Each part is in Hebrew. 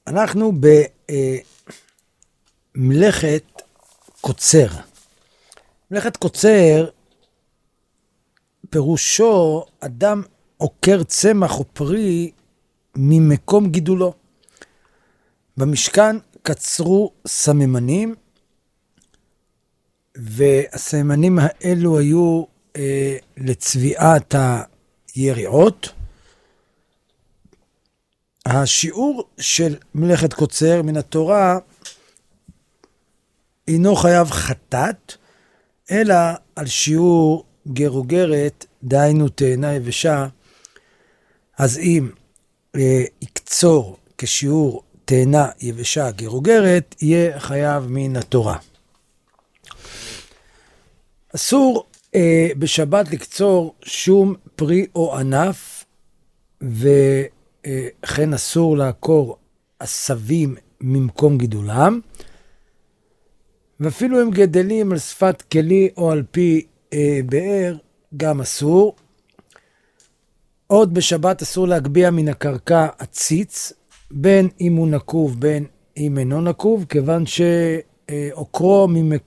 אנחנו במלאכת קוצר. מלאכת קוצר, פירושו אדם עוקר צמח או פרי ממקום גידולו. במשכן קצרו סממנים, והסממנים האלו היו לצביעת היריעות. השיעור של מלאכת קוצר מן התורה אינו חייב חטאת, אלא על שיעור גר וגרת, דהיינו תאנה יבשה. אז אם יקצור כשיעור תאנה יבשה גר וגרת, יהיה חייב מן התורה. אסור בשבת לקצור שום פרי או ענף, וכן אסור לעקור עשבים ממקום גידולם, ואפילו הם גדלים על שפת כלי או על פי באר, גם אסור. עוד בשבת אסור להגביה מן הקרקע עציץ, בין אם הוא נקוב בין אם אינו נקוב, כיוון שעוקרו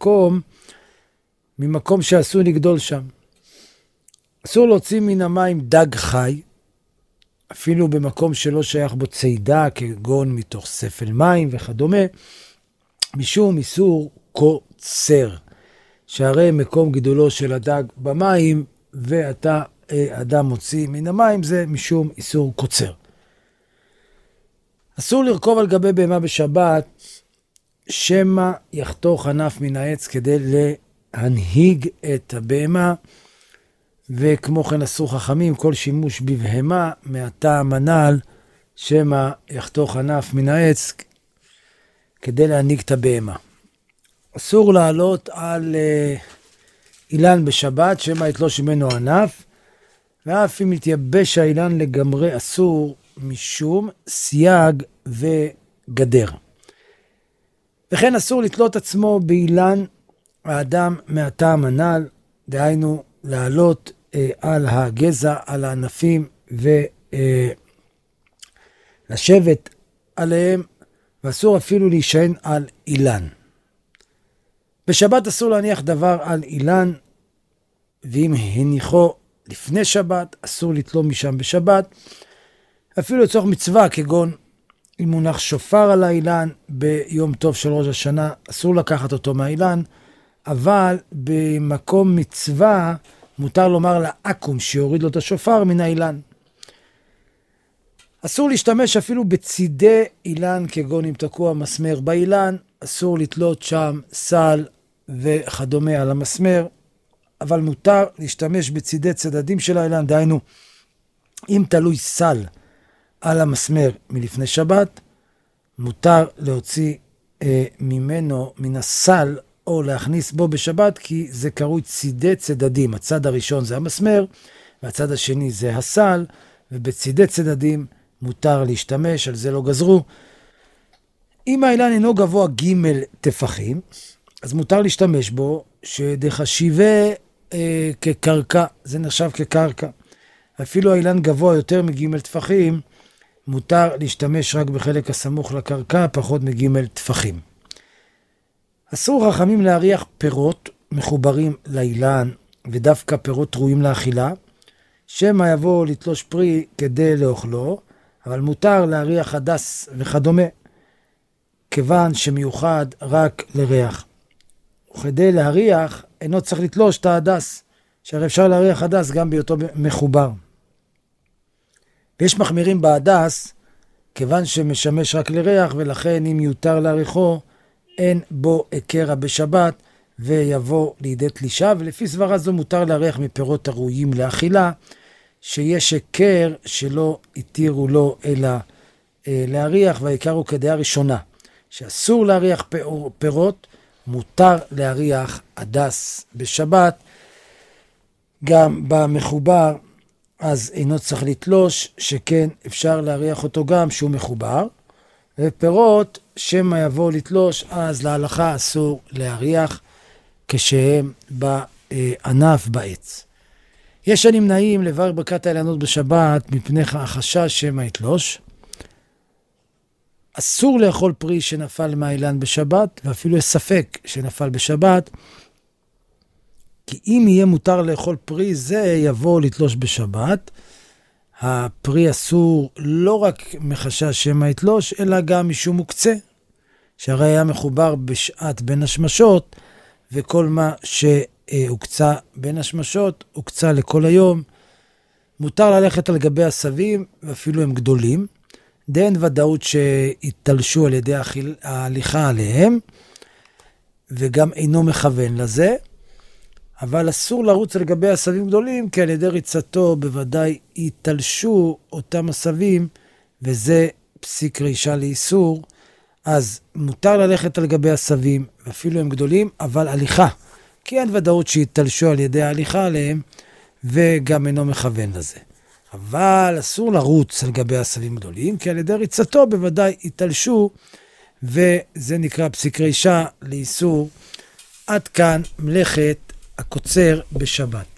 ממקום שעשוי לגדול שם. אסור להוציא מן המים דג חי, אפילו במקום שלא שייך בו צידה, כגון מתוך ספל מים וכדומה, משום איסור קוצר, שהרי מקום גידולו של הדג במים, ואתה אדם מוציא מן המים, זה משום איסור קוצר. אסור לרכוב על גבי בהמה בשבת, שמא יחתוך ענף מן העץ כדי להנהיג את הבהמה, וכמו כן אסור חכמים כל שימוש בבהמה מהטעם הנ"ל, שמא יחתוך ענף מן העץ כדי להנהיג את הבהמה. אסור לעלות על אילן בשבת, שמא יתלוש ממנו ענף, ואף אם יתייבש האילן לגמרי אסור, משום סייג וגדר. וכן אסור לתלות עצמו באילן האדם מהטעם הנ"ל, דהיינו לעלות על הגזע, על הענפים, ולשבת עליהם, ואסור אפילו להישען על אילן. בשבת אסור להניח דבר על אילן, ואם הניחו לפני שבת, אסור לתלו משם בשבת, אפילו לצורך מצווה, כגון אם מונח שופר על האילן ביום טוב של ראש השנה, אסור לקחת אותו מהאילן, אבל במקום מצווה מותר לומר לעקום שיוריד לו את השופר מן האילן. אסור להשתמש אפילו בצידי אילן, כגון אם תקוע מסמר באילן, אסור לתלות שם סל וכדומה על המסמר, אבל מותר להשתמש בצידי צדדים של האילן, דהיינו אם תלוי סל על המסמר מלפני שבת, מותר להוציא ממנו, מן הסל, או להכניס בו בשבת, כי זה קרוי צידי צדדים. הצד הראשון זה המסמר, והצד השני זה הסל, ובצידי צדדים מותר להשתמש, על זה לא גזרו. אם האילן אינו גבוה ג' טפחים, אז מותר להשתמש בו, שדחשיבה כקרקע, זה נחשב כקרקע. אפילו האילן גבוה יותר מג' טפחים, מותר להשתמש רק בחלק הסמוך לקרקע, פחות מג' טפחים. אסור חכמים להריח פירות מחוברים לאילן, ודווקא פירות ראויים לאכילה, שמא יבוא לתלוש פרי כדי לאוכלו, אבל מותר להריח הדס וכדומה, כיוון שמיוחד רק לריח. וכדי להריח אינו צריך לתלוש את ההדס, שהרי אפשר להריח הדס גם בהיותו מחובר. ויש מחמירים בהדס, כיוון שמשמש רק לריח, ולכן אם יותר להריחו, אין בו הקרע בשבת, ויבוא לידי תלישה, ולפי סברה זו מותר להריח מפירות הראויים לאכילה, שיש הקר שלא התירו לו אלא להריח, והעיקר הוא כדעה ראשונה, שאסור להריח פירות, מותר להריח הדס בשבת, גם במחובר, אז אינו צריך לתלוש, שכן אפשר להריח אותו גם שהוא מחובר, ופירות שמא יבוא לתלוש, אז להלכה אסור להריח כשהם בענף בעץ. יש הנמנעים לברך ברכת האילנות בשבת מפני החשש שמא יתלוש. אסור לאכול פרי שנפל מהאילן בשבת, ואפילו יש ספק שנפל בשבת, כי אם יהיה מותר לאכול פרי זה, יבוא לתלוש בשבת. הפרי אסור לא רק מחשש שמא יתלוש, אלא גם משום מוקצה, שהרי היה מחובר בשעת בין השמשות, וכל מה שהוקצה בין השמשות, הוקצה לכל היום. מותר ללכת על גבי עשבים, ואפילו הם גדולים. דאין ודאות שהתתלשו על ידי ההליכה עליהם, וגם אינו מכוון לזה. אבל אסור לרוץ על גבי עשבים גדולים, כי על ידי ריצתו בוודאי יתתלשו אותם עשבים, וזה פסיק רישה לאיסור. אז מותר ללכת על גבי עשבים, ואפילו הם גדולים, אבל הליכה. כי אין ודאות שיתתלשו על ידי ההליכה עליהם, וגם אינו מכוון לזה. אבל אסור לרוץ על גבי עשבים גדולים, כי על ידי ריצתו בוודאי יתתלשו, וזה נקרא פסיק רישה לאיסור. עד כאן מלאכת הקוצר בשבת.